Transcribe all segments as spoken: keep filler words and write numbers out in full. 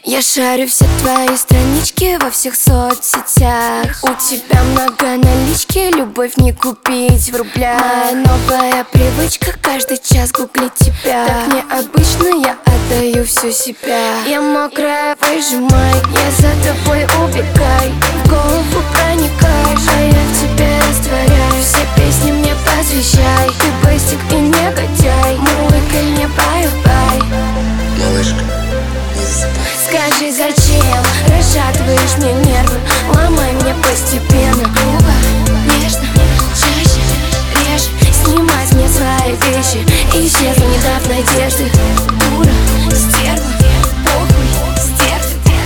Я шарю все твои странички во всех соцсетях. У тебя много налички, любовь не купить в рублях. Моя новая привычка каждый час гуглить тебя. Так необычно, я отдаю всю себя. Я мокрая, выжимай, я за тобой убегай. В голову проникаешь, а я в тебе растворяюсь. Все песни мне посвящай. Ты бейсик и негодяй, мурлыкай мне бай-бай. Малышка, не засыпай. Скажи, зачем расшатываешь мне нервы? Ломай мне постепенно. Грубо, нежно, чаще, реже. Снимай с меня свои вещи. Исчезла, не дав надежды. Дура, стерва, похуй, стерва.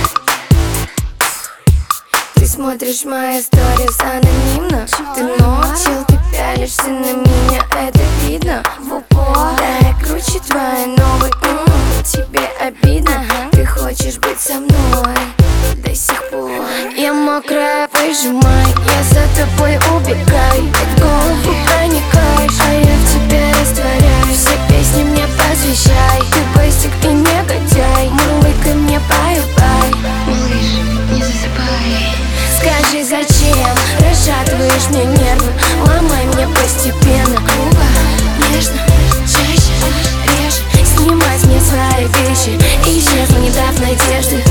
Ты смотришь мои сторис анонимно. Ты ночил, ты пялишься на меня, это видно в упор. Да, я круче твоей новой, м-м, тебе обидно. Ты хочешь быть со мной до сих пор. Я мокрая, выжимай, я за тобой убегай. В голову проникаешь, а я в тебе растворяюсь. Все песни мне посвящай. Ты бейсик и негодяй, мурлыкай мне бай-бай. Малыш, не засыпай. Скажи, зачем расшатываешь мне нервы? Ломай мне постепенно. Грубо, нежно, чаще, реже. Снимай с меня свои вещи. Исчезла, не дав надежды.